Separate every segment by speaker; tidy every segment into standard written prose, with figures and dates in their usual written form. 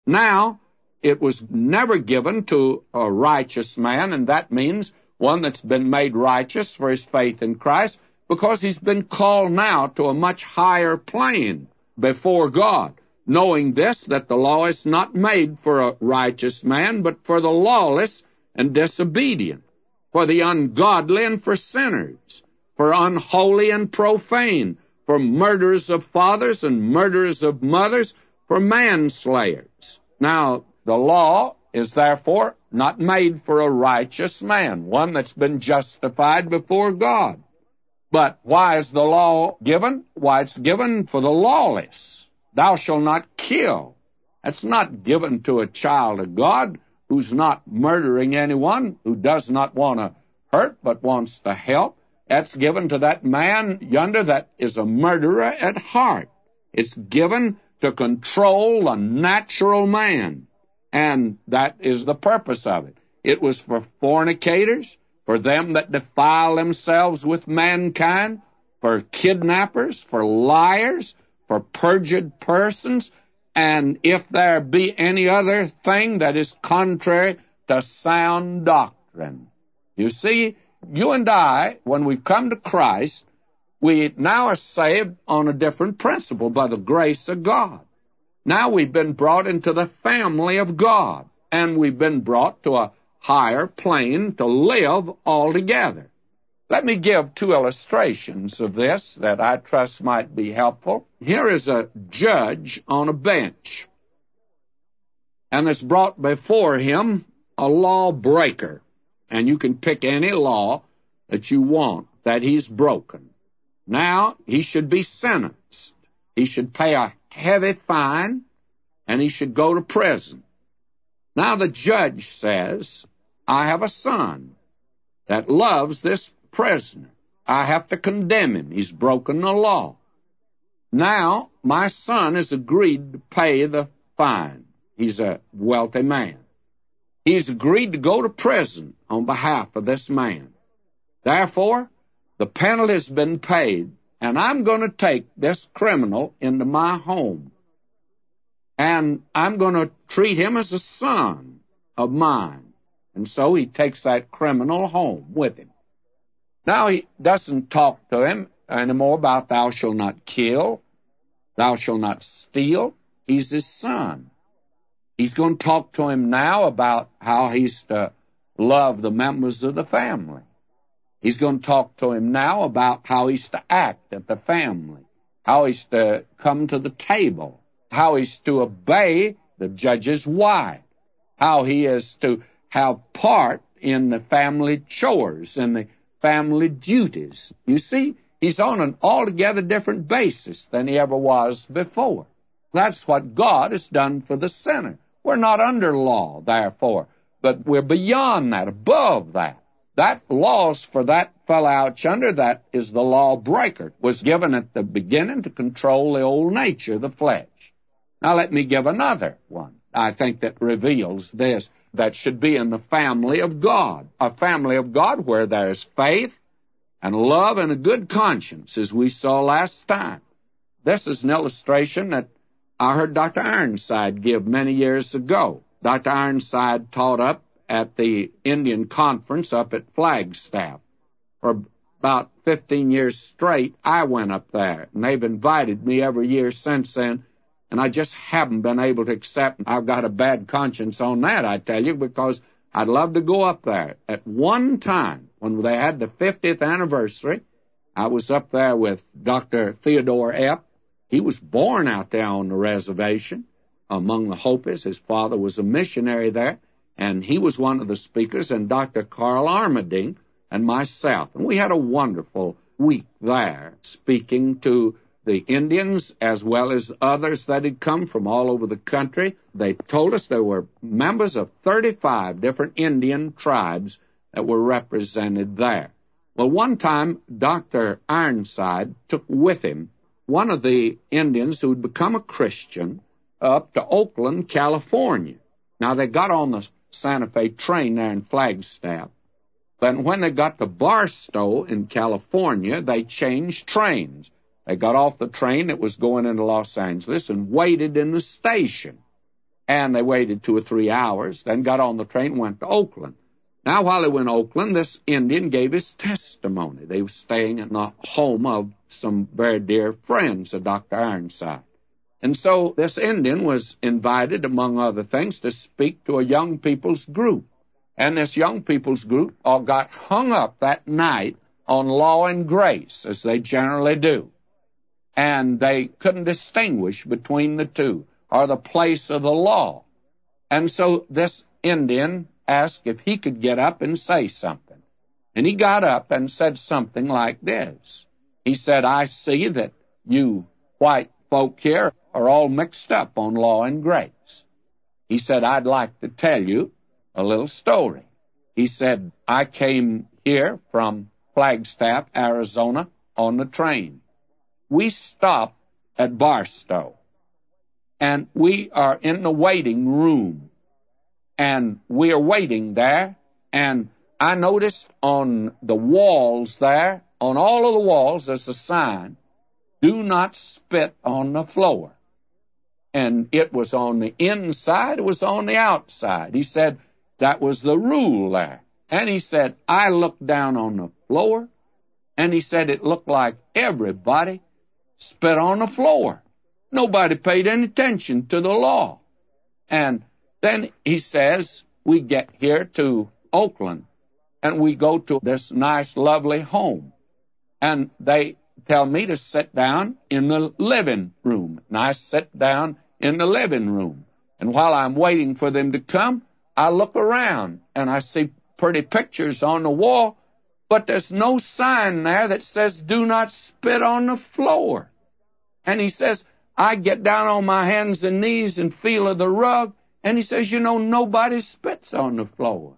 Speaker 1: Now, it was never given to a righteous man, and that means one that's been made righteous for his faith in Christ, because he's been called now to a much higher plane before God, knowing this, that the law is not made for a righteous man, but for the lawless and disobedient, for the ungodly and for sinners, for unholy and profane, for murderers of fathers and murderers of mothers, for manslayers. Now, the law is therefore not made for a righteous man, one that's been justified before God. But why is the law given? Why, it's given for the lawless. Thou shalt not kill. That's not given to a child of God who's not murdering anyone, who does not want to hurt but wants to help. That's given to that man yonder that is a murderer at heart. It's given to control a natural man, and that is the purpose of it. It was for fornicators, for them that defile themselves with mankind, for kidnappers, for liars, for perjured persons, and if there be any other thing that is contrary to sound doctrine. You see, you and I, when we've come to Christ, we now are saved on a different principle by the grace of God. Now we've been brought into the family of God, and we've been brought to a higher plane to live altogether. Let me give two illustrations of this that I trust might be helpful. Here is a judge on a bench, and there's brought before him a lawbreaker, and you can pick any law that you want that he's broken. Now, he should be sentenced. He should pay a heavy fine, and he should go to prison. Now, the judge says, I have a son that loves this prisoner. I have to condemn him. He's broken the law. Now, my son has agreed to pay the fine. He's a wealthy man. He's agreed to go to prison on behalf of this man. Therefore, the penalty has been paid, and I'm going to take this criminal into my home, and I'm going to treat him as a son of mine. And so he takes that criminal home with him. Now he doesn't talk to him anymore about thou shalt not kill, thou shalt not steal. He's his son. He's going to talk to him now about how he's to love the members of the family. He's going to talk to him now about how he's to act at the family, how he's to come to the table, how he's to obey the judge's wife, how he is to have part in the family chores and the family duties. You see, he's on an altogether different basis than he ever was before. That's what God has done for the sinner. We're not under law, therefore, but we're beyond that, above that. That law's for that fellow out yonder, that is the lawbreaker, was given at the beginning to control the old nature, the flesh. Now let me give another one, I think, that reveals this, that should be in the family of God. A family of God where there's faith and love and a good conscience, as we saw last time. This is an illustration that I heard Dr. Ironside give many years ago. Dr. Ironside taught up at the Indian Conference up at Flagstaff. For about 15 years straight, I went up there, and they've invited me every year since then, and I just haven't been able to accept. I've got a bad conscience on that, I tell you, because I'd love to go up there. At one time, when they had the 50th anniversary, I was up there with Dr. Theodore Epp. He was born out there on the reservation among the Hopis. His father was a missionary there, and he was one of the speakers, and Dr. Carl Armading and myself. And we had a wonderful week there, speaking to the Indians as well as others that had come from all over the country. They told us there were members of 35 different Indian tribes that were represented there. Well, one time, Dr. Ironside took with him one of the Indians who had become a Christian up to Oakland, California. Now, they got on the Santa Fe train there in Flagstaff, but when they got to Barstow in California, they changed trains. They got off the train that was going into Los Angeles and waited in the station. And they waited 2 or 3 hours, then got on the train and went to Oakland. Now, while they were in Oakland, this Indian gave his testimony. They were staying in the home of some very dear friends of Dr. Ironside. And so this Indian was invited, among other things, to speak to a young people's group. And this young people's group all got hung up that night on law and grace, as they generally do. And they couldn't distinguish between the two, or the place of the law. And so this Indian asked if he could get up and say something. And he got up and said something like this. He said, I see that you white folk here are all mixed up on law and grace. He said, I'd like to tell you a little story. He said, I came here from Flagstaff, Arizona, on the train. We stopped at Barstow, and we are in the waiting room, and we are waiting there, and I noticed on the walls there, on all of the walls, there's a sign, do not spit on the floor. And it was on the inside, it was on the outside. He said that was the rule there. And he said, I looked down on the floor, and he said it looked like everybody spit on the floor. Nobody paid any attention to the law. And then he says, we get here to Oakland, and we go to this nice, lovely home. And they tell me to sit down in the living room. And I sit down in the living room. And while I'm waiting for them to come, I look around, and I see pretty pictures on the wall, but there's no sign there that says, do not spit on the floor. And he says, I get down on my hands and knees and feel of the rug, and he says, you know, nobody spits on the floor.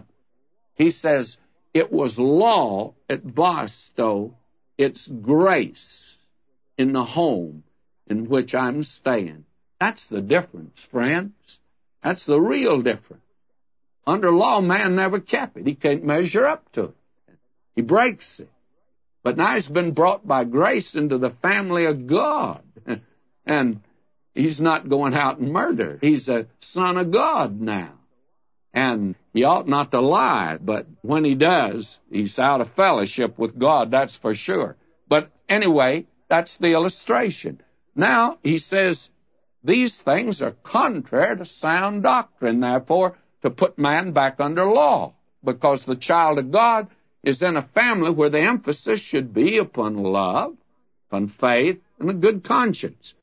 Speaker 1: He says, it was law at Barstow, it's grace in the home in which I'm staying. That's the difference, friends. That's the real difference. Under law, man never kept it. He can't measure up to it. He breaks it. But now he's been brought by grace into the family of God. And he's not going out and murder. He's a son of God now. And he ought not to lie, but when he does, he's out of fellowship with God, that's for sure. But anyway, that's the illustration. Now, he says, these things are contrary to sound doctrine, therefore, to put man back under law, because the child of God is in a family where the emphasis should be upon love, upon faith, and a good conscience.